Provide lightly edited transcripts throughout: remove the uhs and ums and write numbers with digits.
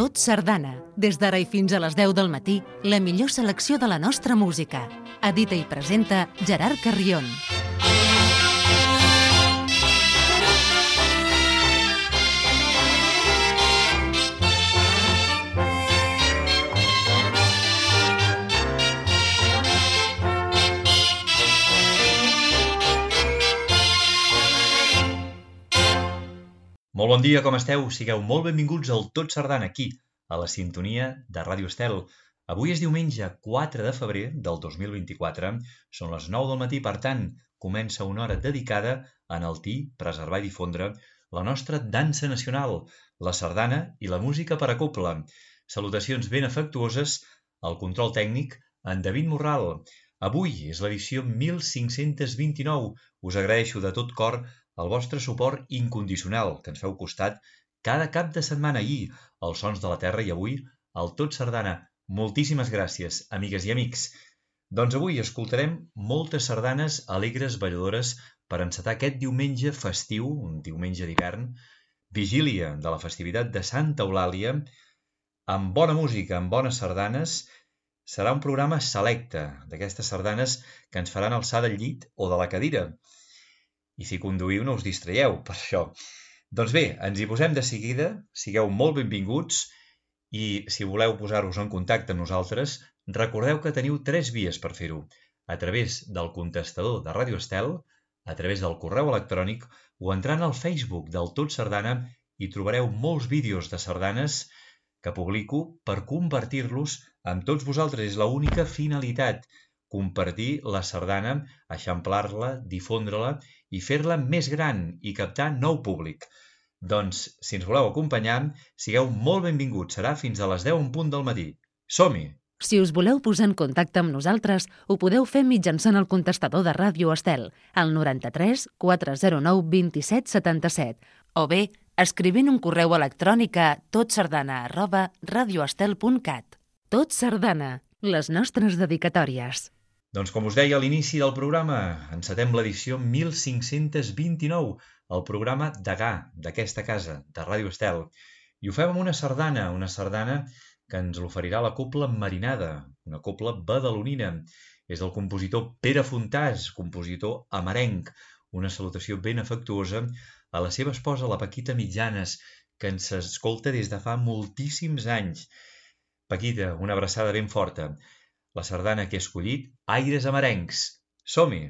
Tot Sardana. Des d'ara i fins a les 10 del matí, la millor selecció de la nostra música. Edita i presenta Gerard Carrion. Molt bon dia, com esteu? Sigueu molt benvinguts al Tot Sardana, aquí, a la sintonia de Ràdio Estel. Avui és diumenge 4 de febrer del 2024, són les 9 del matí, per tant, comença una hora dedicada a enaltir, preservar i difondre la nostra dansa nacional, la sardana i la música per a cobla. Salutacions ben afectuoses al control tècnic, en David Morral. Avui és l'edició 1529. Us agraeixo de tot cor el vostre suport incondicional que ens feu costat cada cap de setmana ahir, als Sons de la Terra i avui al Tot Sardana. Moltíssimes gràcies, amigues i amics. Doncs avui escoltarem moltes sardanes alegres, balladores, per encetar aquest diumenge festiu, un diumenge d'hivern, vigília de la festivitat de Santa Eulàlia, amb bona música, amb bones sardanes. Serà un programa selecte d'aquestes sardanes que ens faran alçar del llit o de la cadira. I si conduïu no us distraieu, per això. Doncs bé, ens hi posem de seguida, sigueu molt benvinguts i si voleu posar-vos en contacte amb nosaltres, recordeu que teniu 3 vies per fer-ho. A través del contestador de Ràdio Estel, a través del correu electrònic o entrant al Facebook del Tot Sardana hi trobareu molts vídeos de sardanes que publico per compartir-los amb tots vosaltres. És l'única finalitat, compartir la sardana, eixamplar-la, difondre-la i fer-la més gran i captar nou públic. Doncs, si ens voleu acompanyar, sigueu molt benvinguts. Serà fins a les 10 en punt del matí. Som-hi! Si us voleu posar en contacte amb nosaltres, ho podeu fer mitjançant el contestador de Ràdio Estel, al 93 409 27 77, o bé escrivint un correu electrònic a totsardana@radioestel.cat. Tot Sardana, les nostres dedicatòries. Doncs com us deia a l'inici del programa, encetem l'edició 1529, el programa degà d'aquesta casa, de Ràdio Estel. I ho fem amb una sardana que ens l'oferirà la Cobla Marinada, una cobla badalonina. És del compositor Pere Fontàs, compositor amarenc. Una salutació ben afectuosa a la seva esposa, la Paquita Mitjanes, que ens escolta des de fa moltíssims anys. Paquita, una abraçada ben forta. La sardana que he escollit, Aires amarencs. Som-hi!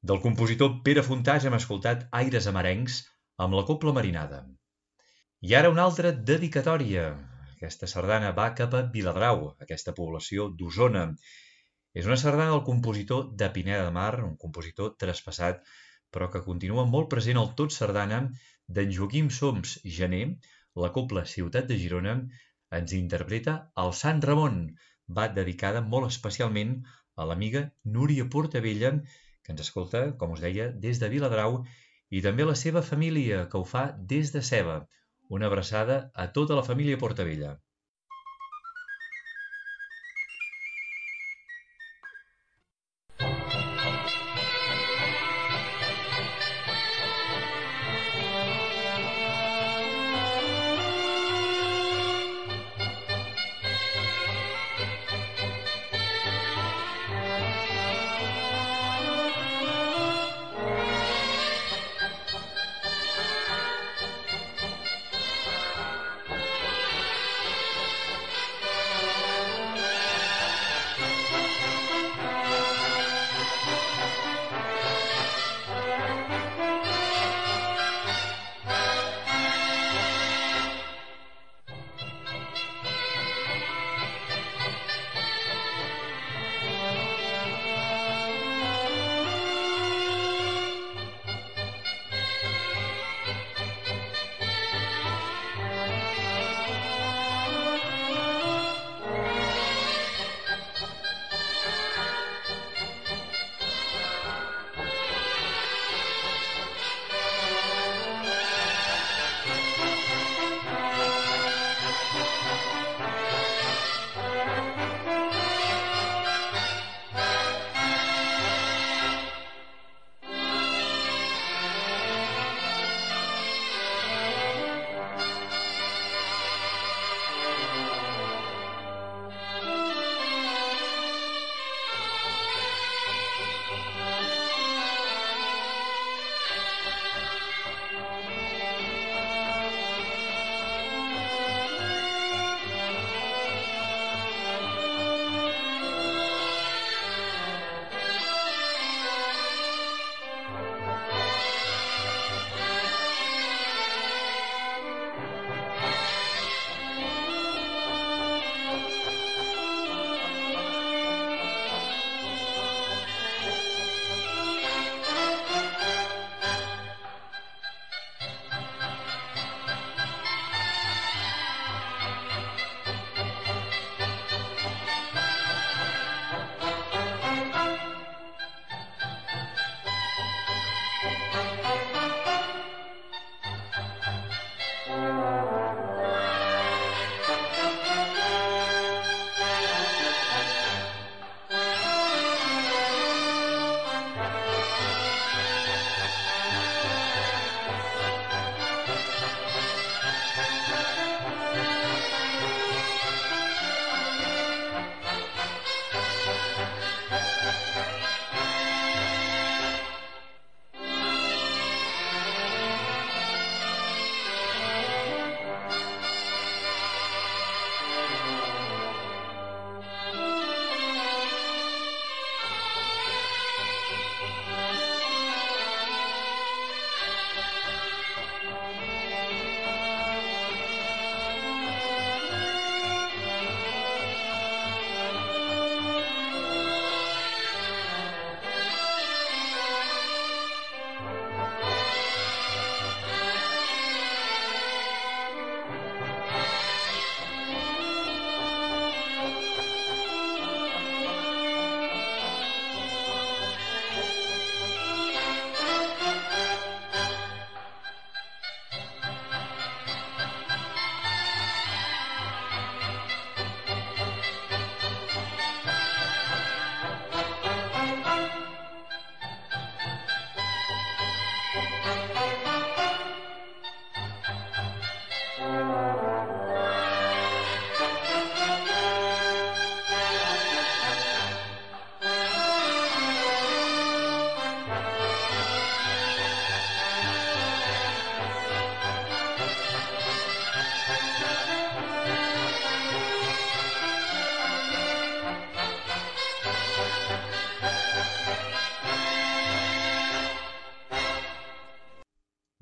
Del compositor Pere Fontàs hem escoltat Aires amarencs amb la Cobla Marinada. I ara una altra dedicatòria. Aquesta sardana va cap a Viladrau, aquesta població d'Osona. És una sardana del compositor de Pineda de Mar, un compositor traspassat, però que continua molt present al Tot Sardana d'en Joaquim Soms Gené. La Cobla Ciutat de Girona ens interpreta el Sant Ramon. Va dedicada molt especialment a l'amiga Núria Portabella, que ens escolta, com us deia, des de Viladrau, i també a la seva família, que ho fa des de Seva. Una abraçada a tota la família Portabella.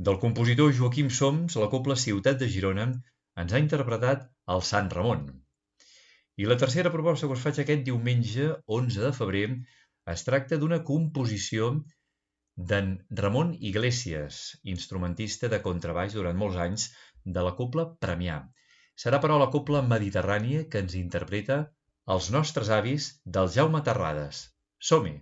Del compositor Joaquim Soms, la cobla Ciutat de Girona ens ha interpretat el Sant Ramon. I la tercera proposta que us faig aquest diumenge, 11 de febrer, es tracta d'una composició d'en Ramon Iglesias, instrumentista de contrabaix durant molts anys de la cobla Premià. Serà però la cobla mediterrània que ens interpreta Els nostres avis del Jaume Terrades. Som-hi!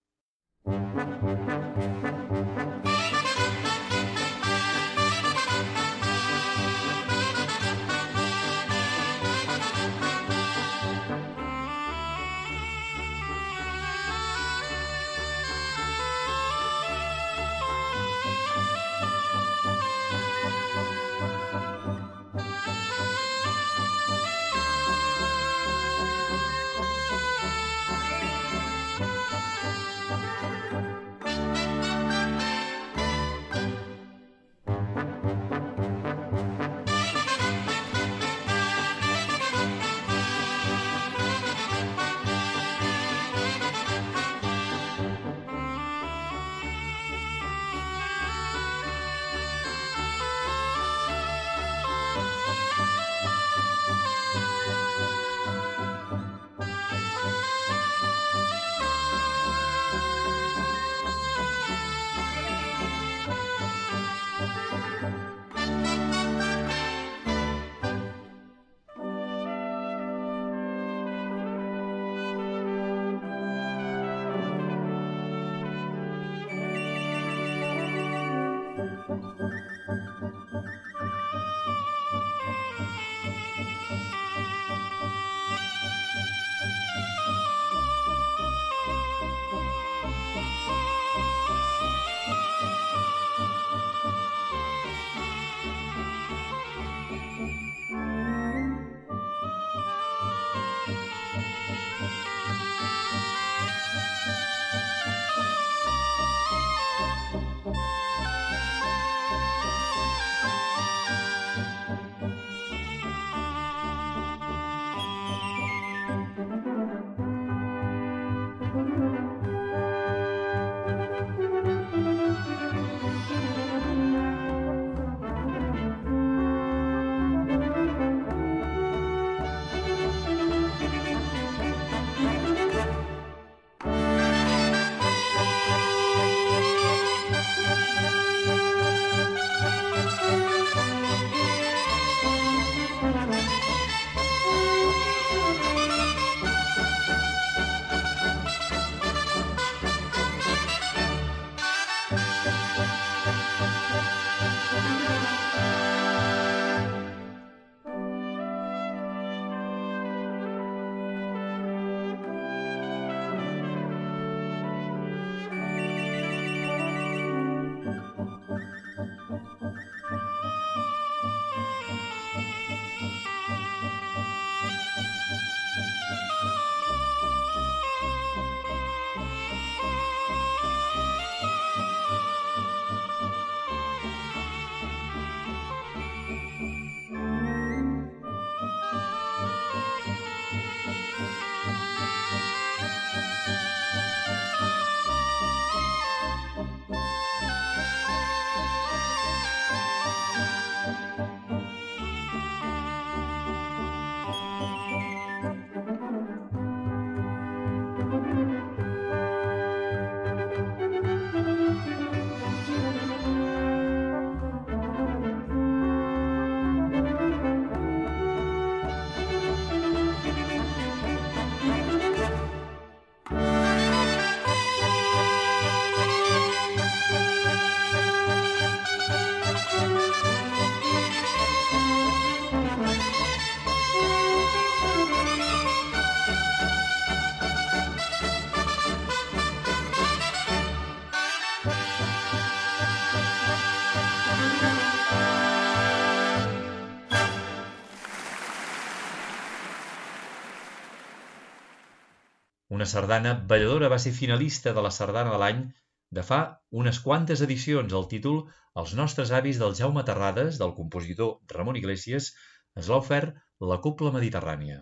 Una sardana balladora, va ser finalista de la Sardana de l'Any de fa unes quantes edicions. El títol Els nostres avis del Jaume Terrades, del compositor Ramon Iglesias, ens l'ha ofert la Cobla Mediterrània.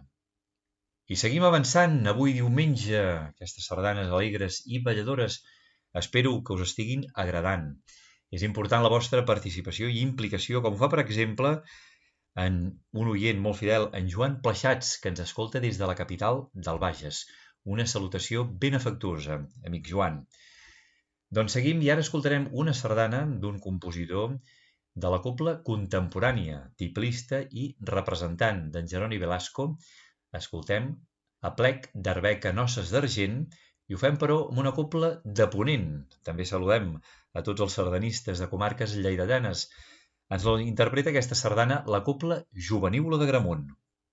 I seguim avançant avui diumenge, aquestes sardanes alegres i balladores. Espero que us estiguin agradant. És important la vostra participació i implicació, com fa, per exemple, en un oient molt fidel, en Joan Pleixats, que ens escolta des de la capital del Bages. Una salutació ben afectuosa, amic Joan. Doncs seguim i ara escoltarem una sardana d'un compositor de la cobla contemporània, tiplista i representant d'en Jeroni Velasco. Escoltem Aplec d'Arbeca Noces d'Argent i ho fem, però, amb una cobla de Ponent. També saludem a tots els sardanistes de comarques lleidatanes. Ens interpreta aquesta sardana la cobla Jovenívola d'Agramunt.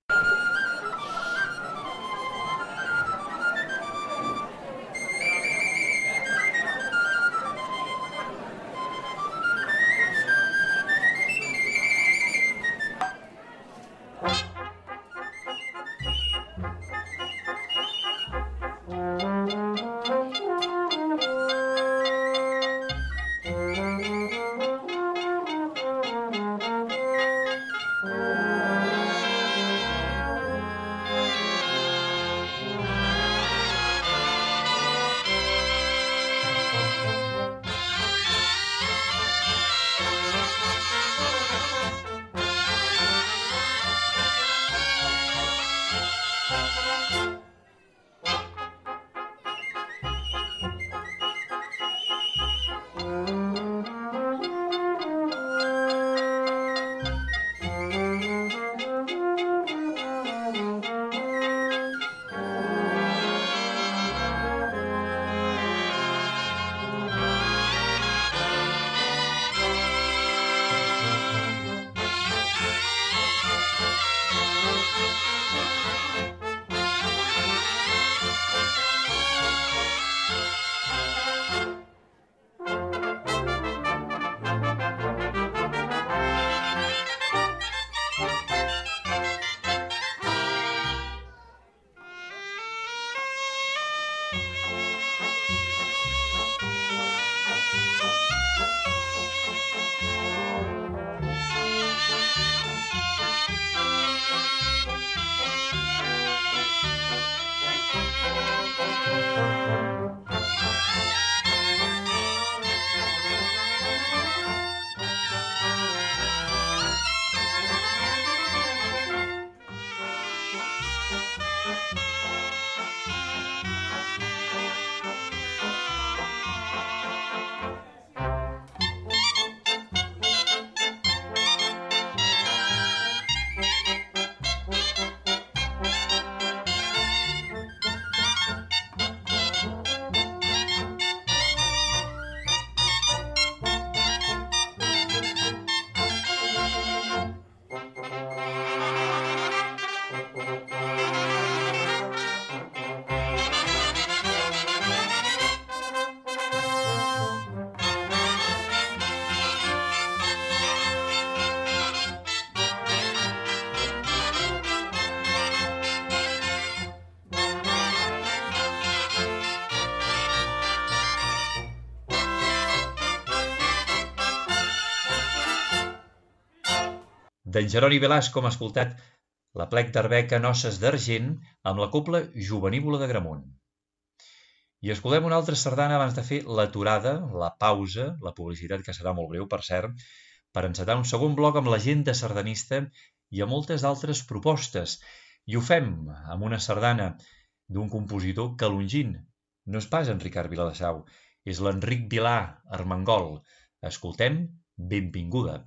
D'en Jeroni Velasco hem escoltat l'Aplec d'Arbeca Noces d'Argent amb la cobla Jovenívola d'Agramunt. I escoltem una altra sardana abans de fer l'aturada, la pausa, la publicitat, que serà molt breu, per cert, per encetar un segon bloc amb l'agenda sardanista i amb moltes altres propostes. I ho fem amb una sardana d'un compositor calongín. No és pas en Ricard Viladasau, és l'Enric Vilà Armengol. Escoltem Benvinguda.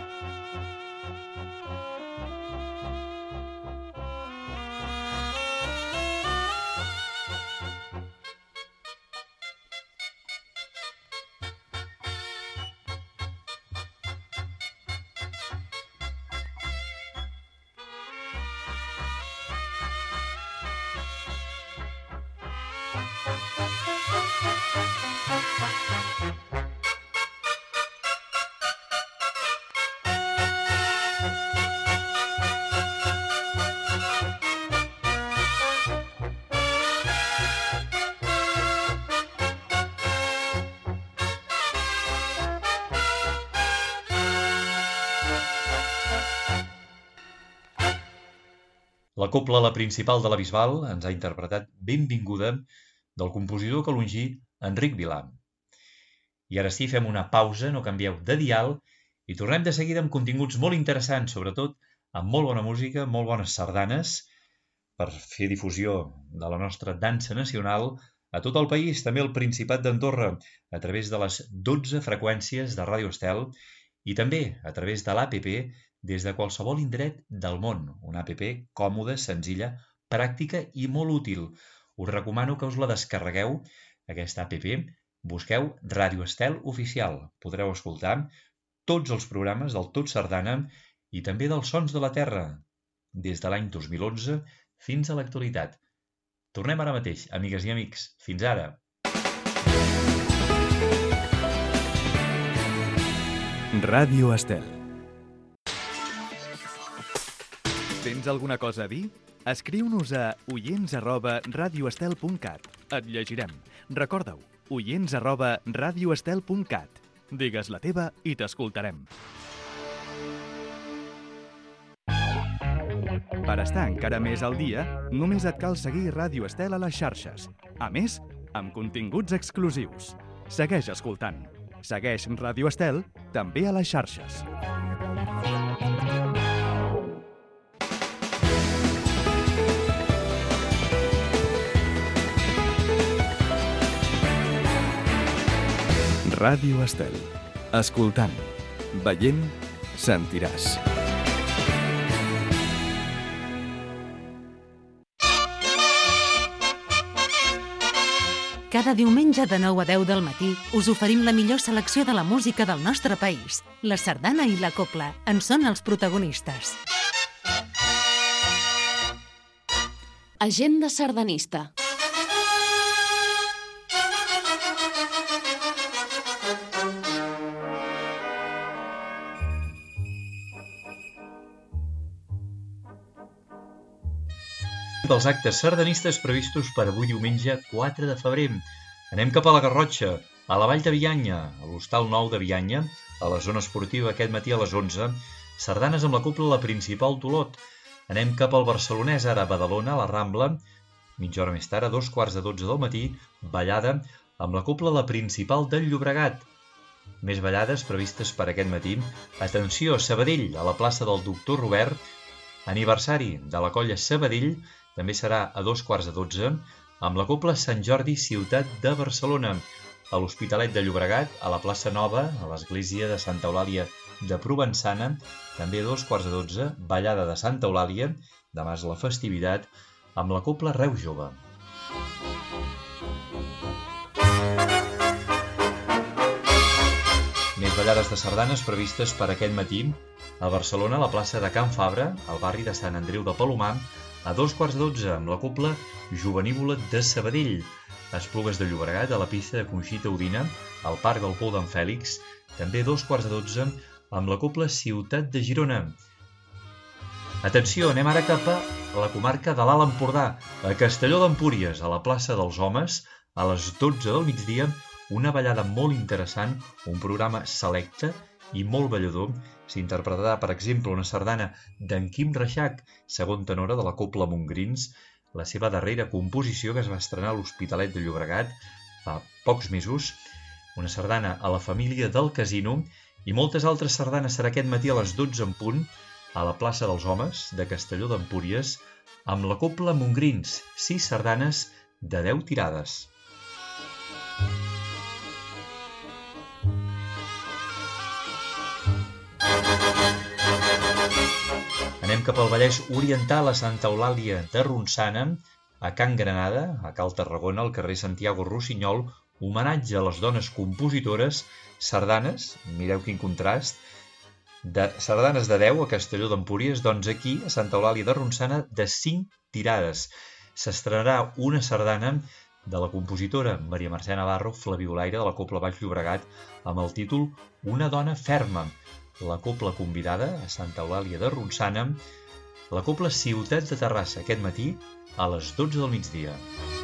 La cobla La Principal de la Bisbal ens ha interpretat Benvinguda del compositor calongí Enric Vilà. I ara sí, fem una pausa, no canvieu de dial i tornem de seguida amb continguts molt interessants, sobretot amb molt bona música, molt bones sardanes, per fer difusió de la nostra dansa nacional a tot el país, també al Principat d'Andorra, a través de les 12 freqüències de Ràdio Estel i també a través de l'APP des de qualsevol indret del món. Una app còmoda, senzilla, pràctica i molt útil. Us recomano que us la descarregueu, aquesta app. Busqueu Ràdio Estel Oficial. Podreu escoltar tots els programes del Tot Sardana i també dels Sons de la Terra, des de l'any 2011 fins a l'actualitat. Tornem ara mateix, amigues i amics. Fins ara! Ràdio Estel. Tens alguna cosa a dir? Escriu-nos a oients@radioestel.cat. Et llegirem. Recorda-ho, oients@radioestel.cat. Digues la teva i t'escoltarem. Per estar encara més al dia, només et cal seguir Ràdio Estel a les xarxes. A més, amb continguts exclusius. Segueix escoltant. Segueix Ràdio Estel també a les xarxes. Ràdio Estel. Escoltant, veient, sentiràs. Cada diumenge de 9 a 10 del matí us oferim la millor selecció de la música del nostre país. La sardana i la cobla en són els protagonistes. Agenda sardanista. Dels actes sardanistes previstos per avui diumenge 4 de febrer. Anem cap a la Garrotxa, a la Vall de Bianya, a l'Hostal Nou de Bianya, a la zona esportiva aquest matí a les 11, sardanes amb la cobla La Principal d'Olot. Anem cap al Barcelonès, ara a Badalona, a la Rambla, mitja hora més tard, a 2:15 del matí, ballada amb la cobla La Principal del Llobregat. Més ballades previstes per aquest matí. Atenció, Sabadell, a la plaça del Doctor Robert, aniversari de la colla Sabadell, també serà a 2:15, amb la cobla Sant Jordi Ciutat de Barcelona, a l'Hospitalet de Llobregat, a la plaça Nova, a l'església de Santa Eulàlia de Provençana, també a 2:15, ballada de Santa Eulàlia, demà és la festivitat, amb la cobla Reus Jove. Més ballades de sardanes previstes per aquest matí. A Barcelona, a la plaça de Can Fabra, al barri de Sant Andreu de Palomar, a 2:15, amb la cobla Jovenívola de Sabadell. A Esplugues de Llobregat, a la pista de Conxita Udina, al Parc del Pou d'en Fèlix, també a 2:15, amb la cobla Ciutat de Girona. Atenció, anem ara cap a la comarca de l'Alt Empordà, a Castelló d'Empúries, a la plaça dels Homes, a les 12 del migdia, una ballada molt interessant, un programa selecte i molt ballador. S'interpretarà, per exemple, una sardana d'en Quim Reixac, segon tenora de la cobla Montgrins, la seva darrera composició que es va estrenar a l'Hospitalet de Llobregat fa pocs mesos, una sardana a la família del Casino, i moltes altres sardanes serà aquest matí a les 12 en punt, a la plaça dels Homes de Castelló d'Empúries, amb la cobla Montgrins, 6 sardanes de 10 tirades. anem cap al Vallès Oriental, a Santa Eulàlia de Ronçana, a Can Granada, a Cal Tarragona, al carrer Santiago Rossinyol, homenatge a les dones compositores, sardanes, mireu quin contrast, de sardanes de 10 a Castelló d'Empúries, doncs aquí, a Santa Eulàlia de Ronçana, de 5 tirades. S'estrenarà una sardana de la compositora Maria Mercè Navarro, flabiolaire de la Cobla Baix Llobregat, amb el títol Una dona ferma. La cobla convidada a Santa Eulàlia de Ronçana, la cobla Ciutat de Terrassa, aquest matí a les 12 del migdia.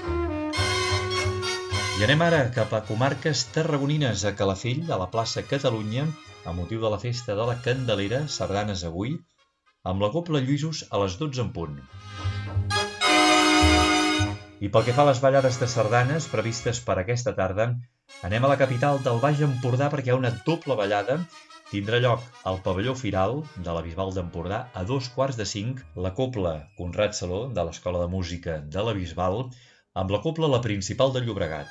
I anem ara cap a comarques tarragonines, a Calafell, a la plaça Catalunya, a motiu de la festa de la Candelera, sardanes avui, amb la cobla Lluïsos a les 12 en punt. I pel que fa a les ballades de sardanes previstes per aquesta tarda, anem a la capital del Baix Empordà perquè hi ha una doble ballada. Tindrà lloc al pavelló Firal de la Bisbal d'Empordà a 2:45 la cobla Conrad Saló de l'Escola de Música de la Bisbal amb la cobla La Principal de Llobregat.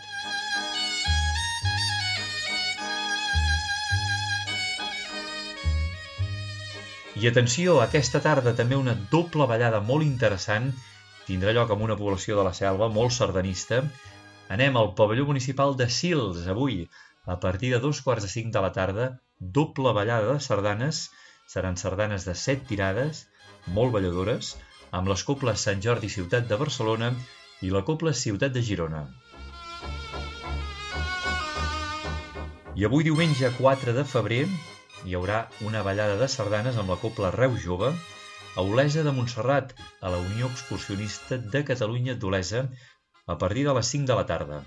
I atenció, aquesta tarda també una doble ballada molt interessant tindrà lloc en una població de la Selva molt sardanista. Anem al pavelló municipal de Sils avui a partir de 2:45 de la tarda. Doble ballada de sardanes, seran sardanes de 7 tirades, molt balladores, amb les cobles Sant Jordi Ciutat de Barcelona i la cobla Ciutat de Girona. I avui diumenge 4 de febrer hi haurà una ballada de sardanes amb la cobla Reus Jove a Olesa de Montserrat, a la Unió Excursionista de Catalunya d'Olesa, a partir de les 5 de la tarda.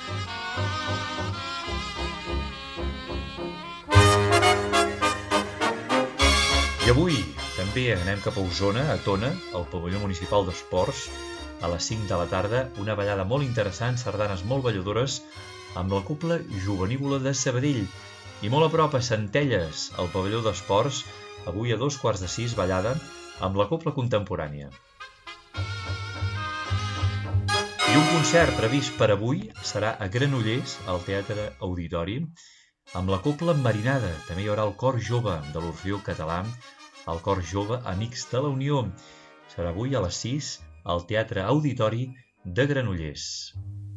I avui també anem cap a Osona, a Tona, al pavelló municipal d'Esports, a les 5 de la tarda, una ballada molt interessant, sardanes molt balladores, amb la cobla Jovenívola de Sabadell. I molt a prop a Centelles, al pavelló d'Esports, avui a 5:15 ballada, amb la cobla contemporània. I un concert previst per avui serà a Granollers, al Teatre Auditori, amb la cobla Marinada. També hi haurà el cor jove de l'Orfeó Català, el cor jove Amics de la Unió. Serà avui a les 6 al Teatre Auditori de Granollers.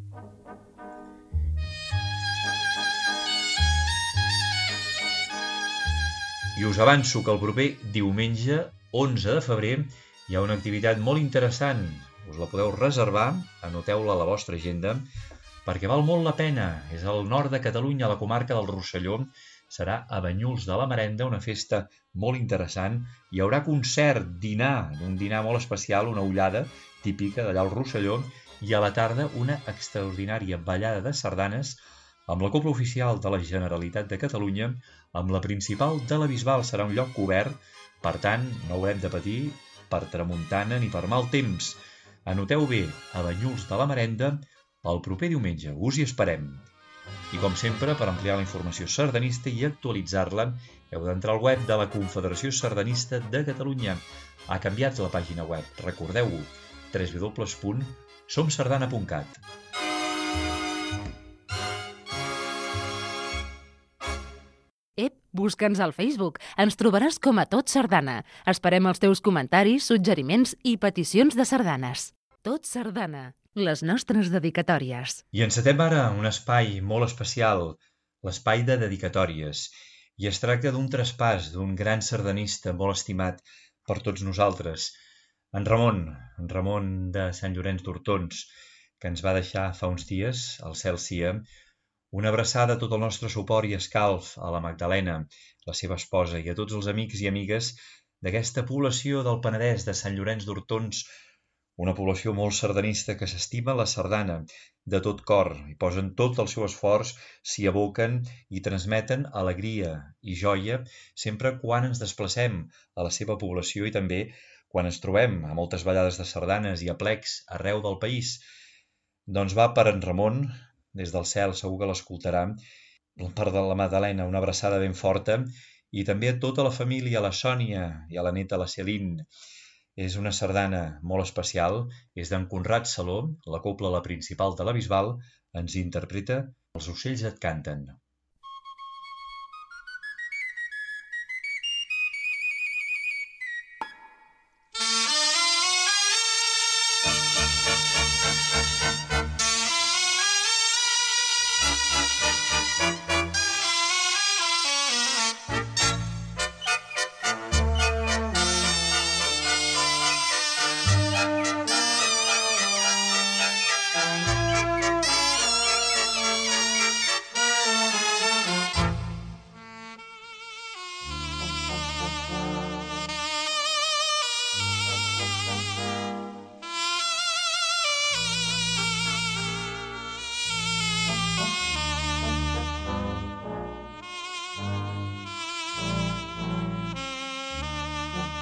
I us avanço que el proper diumenge, 11 de febrer, hi ha una activitat molt interessant. Us la podeu reservar, anoteu-la a la vostra agenda, perquè val molt la pena. És al nord de Catalunya, a la comarca del Rosselló. Serà a Banyuls de la Marenda, una festa molt interessant. Hi haurà concert, dinar, un dinar molt especial, una ullada típica d'allà al Rosselló, i a la tarda una extraordinària ballada de sardanes amb la cobla oficial de la Generalitat de Catalunya, amb la Principal de la Bisbal. Serà un lloc obert, per tant, no haurem de patir per tramuntana ni per mal temps. Anoteu bé, a Banyuls de la Marenda, el proper diumenge. Us hi esperem. I com sempre, per ampliar la informació sardanista i actualitzar-la, heu d'entrar al web de la Confederació Sardanista de Catalunya. Ha canviat la pàgina web, recordeu-ho, www.somsardana.cat. Busca'ns al Facebook. Ens trobaràs com a Tot Sardana. Esperem els teus comentaris, suggeriments i peticions de sardanes. Tot Sardana. Les nostres dedicatòries. I encetem ara un espai molt especial, l'espai de dedicatòries. I es tracta d'un traspàs d'un gran sardanista molt estimat per tots nosaltres, en Ramon de Sant Llorenç d'Hortons, que ens va deixar fa uns dies, al cel sia. Una abraçada a tot el nostre suport i escalf a la Magdalena, la seva esposa, i a tots els amics i amigues d'aquesta població del Penedès de Sant Llorenç d'Hortons, una població molt sardanista que s'estima la sardana de tot cor i posen tot el seu esforç, s'hi aboquen i transmeten alegria i joia sempre quan ens desplacem a la seva població i també quan ens trobem a moltes ballades de sardanes i aplecs arreu del país. Doncs va per en Ramon, des del cel, segur que l'escoltarà, per de la Magdalena, una abraçada ben forta, i també a tota la família, a la Sònia i a la neta, la Celine. És una sardana molt especial, és d'en Conrad Saló, la cobla La Principal de la Bisbal, ens interpreta Els ocells et canten.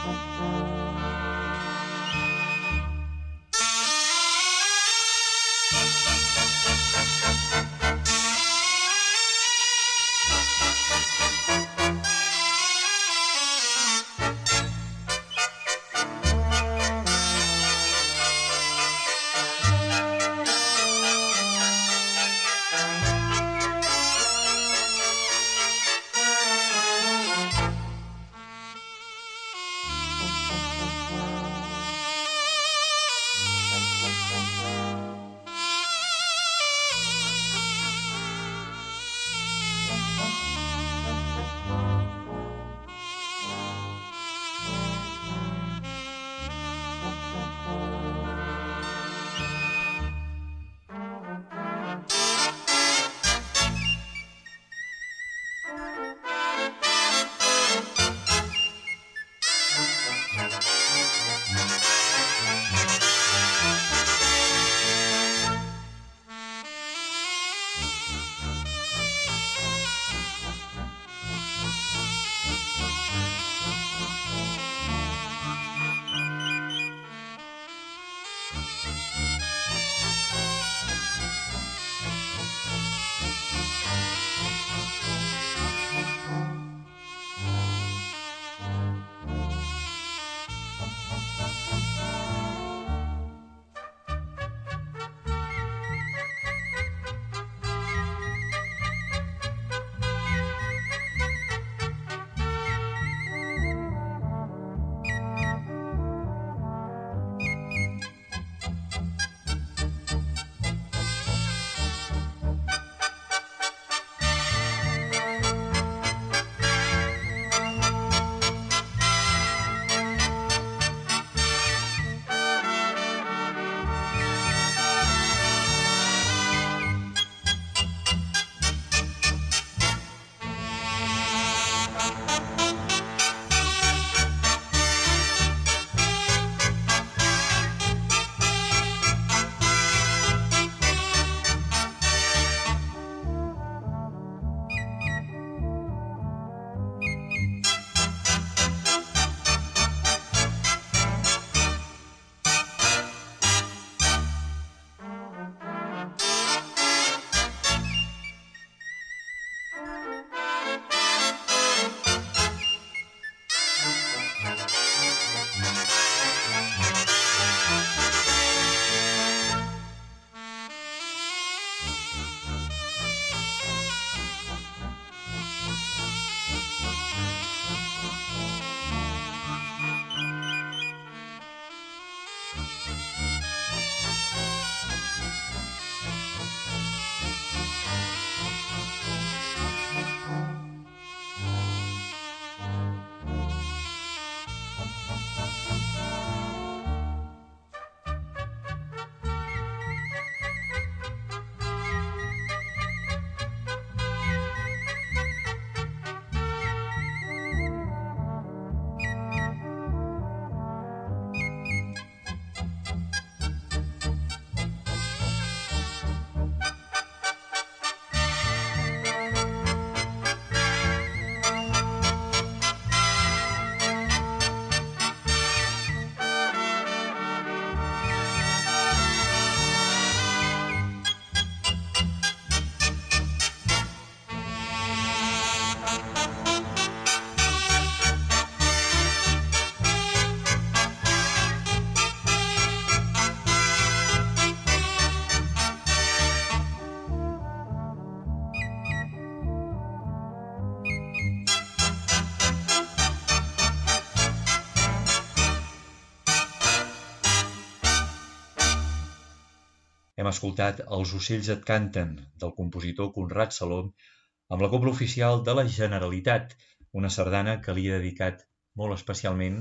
Hem escoltat Els ocells et canten, del compositor Conrad Saló, amb la Cobla Oficial de la Generalitat, una sardana que li he dedicat molt especialment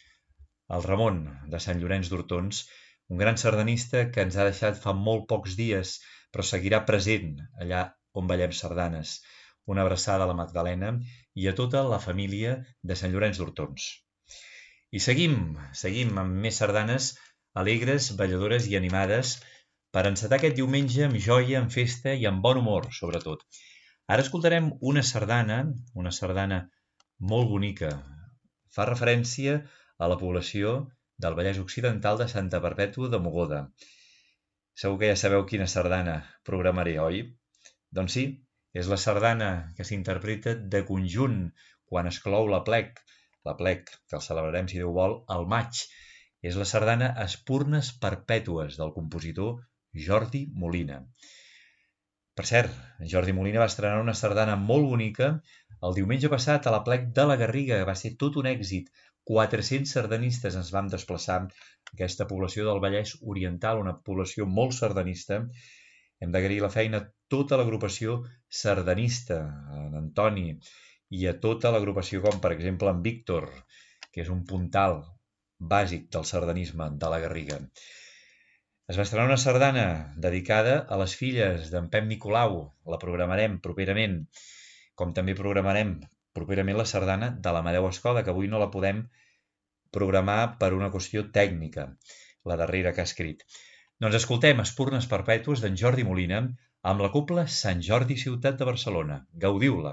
al Ramon de Sant Llorenç d'Hortons, un gran sardanista que ens ha deixat fa molt pocs dies, però seguirà present allà on ballem sardanes. Una abraçada a la Magdalena i a tota la família de Sant Llorenç d'Hortons. I seguim amb més sardanes alegres, balladores i animades per encetar aquest diumenge amb joia, amb festa i amb bon humor, sobretot. Ara escoltarem una sardana molt bonica. Fa referència a la població del Vallès Occidental de Santa Perpètua de Mogoda. Segur que ja sabeu quina sardana programaré, oi? Doncs sí, és la sardana que s'interpreta de conjunt quan es clou l'aplec, que el celebrarem, si Déu vol, al maig. És la sardana Espurnes Perpètues del compositor Jordi Molina. Per cert, Jordi Molina va estrenar una sardana molt bonica el diumenge passat a l'aplec de la Garriga, que va ser tot un èxit. 400 sardanistes ens vam desplaçar a aquesta població del Vallès Oriental, una població molt sardanista. Hem d'agrair la feina a tota l'agrupació sardanista, a en Antoni, i a tota l'agrupació com, per exemple, en Víctor, que és un puntal bàsic del sardanisme de la Garriga. Es va estrenar una sardana dedicada a les filles d'en Pep Nicolau. La programarem properament, com també programarem properament la sardana de l'Amadeu Escoda, que avui no la podem programar per una qüestió tècnica, la darrera que ha escrit. Doncs escoltem Espurnes Perpètues d'en Jordi Molina amb la cobla Sant Jordi Ciutat de Barcelona. Gaudiu-la!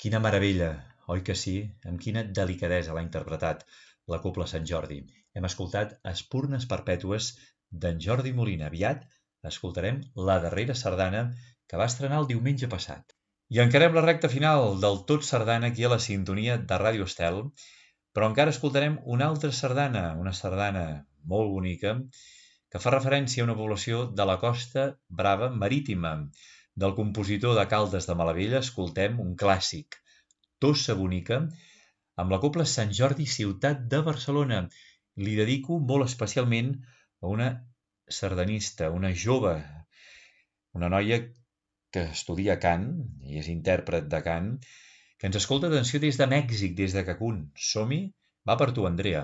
Quina meravella, oi que sí? Amb quina delicadesa l'ha interpretat la Cobla Sant Jordi. Hem escoltat Espurnes Perpètues d'en Jordi Molina. Aviat escoltarem la darrera sardana que va estrenar el diumenge passat. I encarem la recta final del Tot Sardana aquí a la sintonia de Ràdio Estel, però encara escoltarem una altra sardana, una sardana molt bonica, que fa referència a una població de la Costa Brava marítima. Del compositor de Caldes de Malavella escoltem un clàssic, Tossa Bonica, amb la Cobla Sant Jordi Ciutat de Barcelona. Li dedico molt especialment a una sardanista, una jove, una noia que estudia cant i és intèrpret de cant, que ens escolta, atenció, des de Mèxic, des de Cancún. Som-hi? Va per tu, Andrea.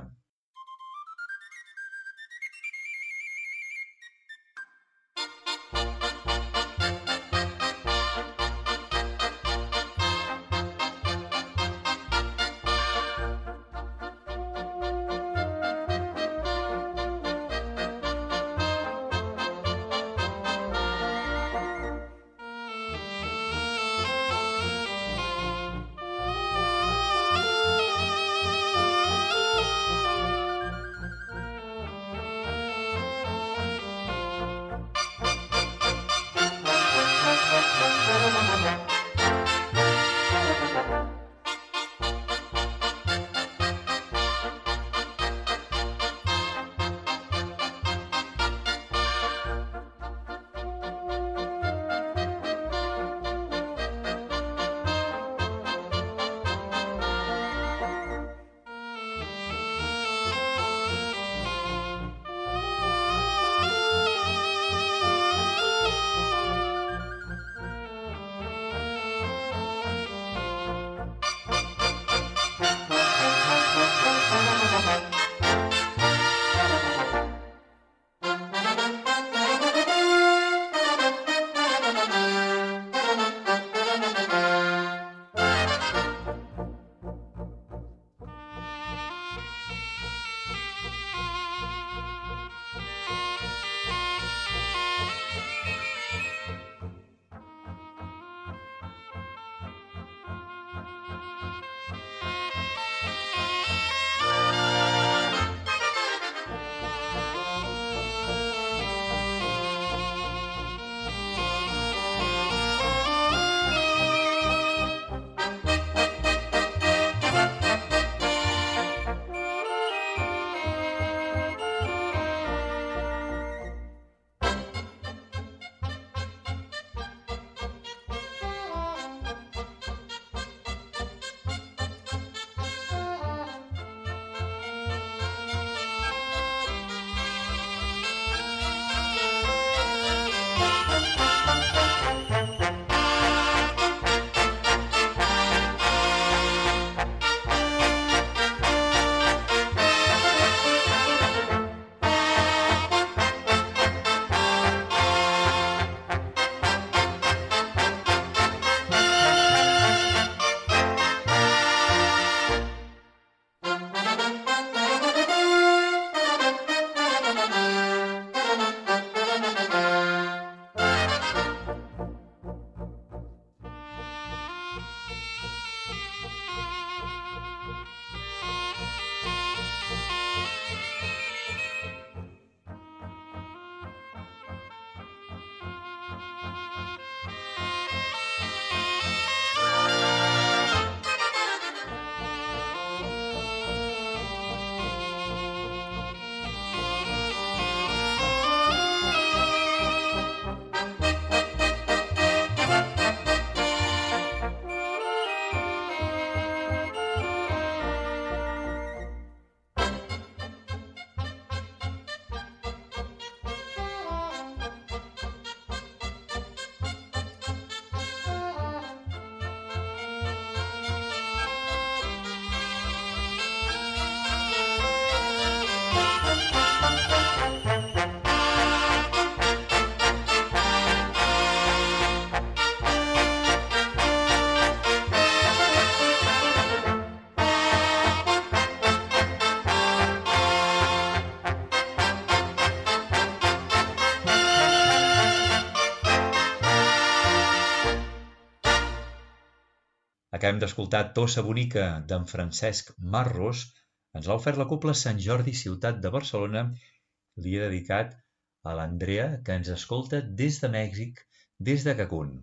Acabem d'escoltar Tossa Bonica d'en Francesc Marros. Ens l'ha ofert la Cobla Sant Jordi, ciutat de Barcelona. Li he dedicat a l'Andrea, que ens escolta des de Mèxic, des de Cancún.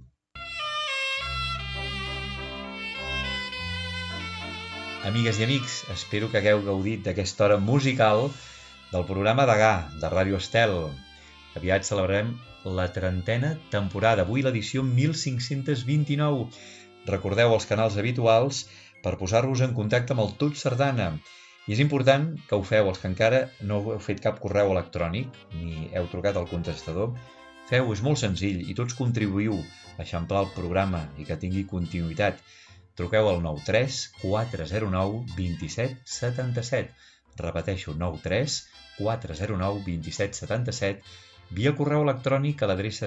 Amigues i amics, espero que hagueu gaudit d'aquesta hora musical del programa Degà, de Ràdio Estel. Aviat celebrarem la 30a temporada, avui l'edició 1529. Recordeu els canals habituals per posar-vos en contacte amb el Tot Sardana. I és important que ho feu, els que encara no heu fet cap correu electrònic ni heu trucat al contestador. Feu, és molt senzill i tots contribuïu a eixamplar el programa i que tingui continuïtat. Truqueu al 93 409 27 77. Repeteixo, 93 409 27 77 via correu electrònic a l'adreça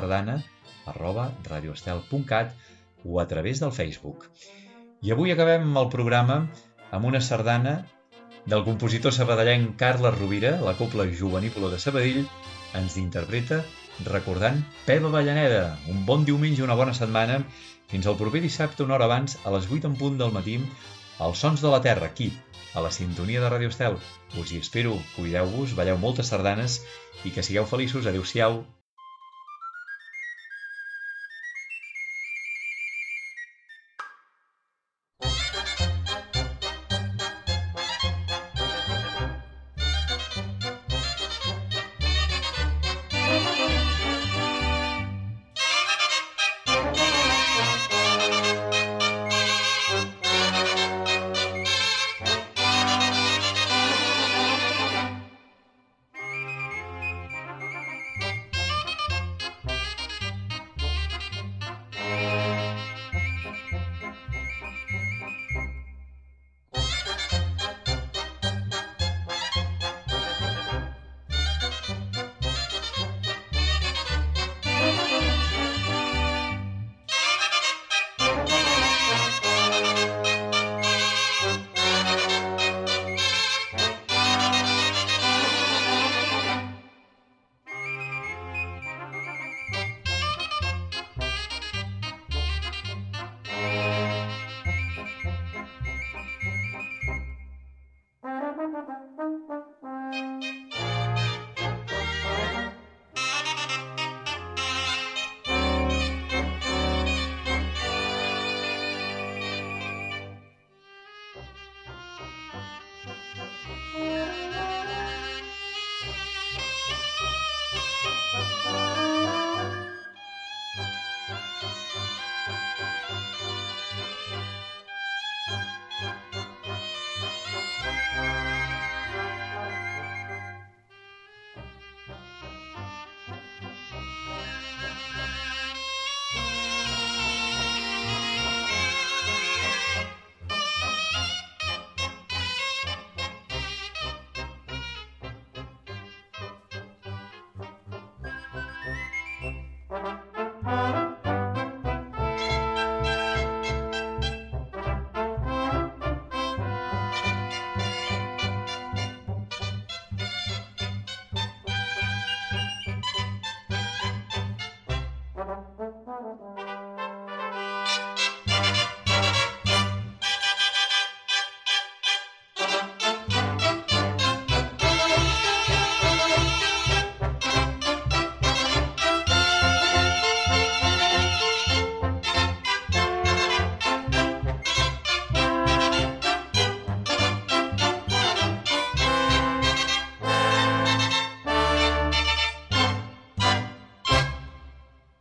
totsardana@radioestel.cat o a través del Facebook. I avui acabem el programa amb una sardana del compositor sabadellenc Carles Rovira. La Cobla Jovenícola de Sabadell ens interpreta recordant Pep Avellaneda. Un bon diumenge, una bona setmana. Fins al proper dissabte, una hora abans, a les 8 en punt del matí, als Sons de la Terra, aquí, a la sintonia de Ràdio Estel. Us hi espero, cuideu-vos, balleu moltes sardanes i que sigueu feliços. Adéu-siau.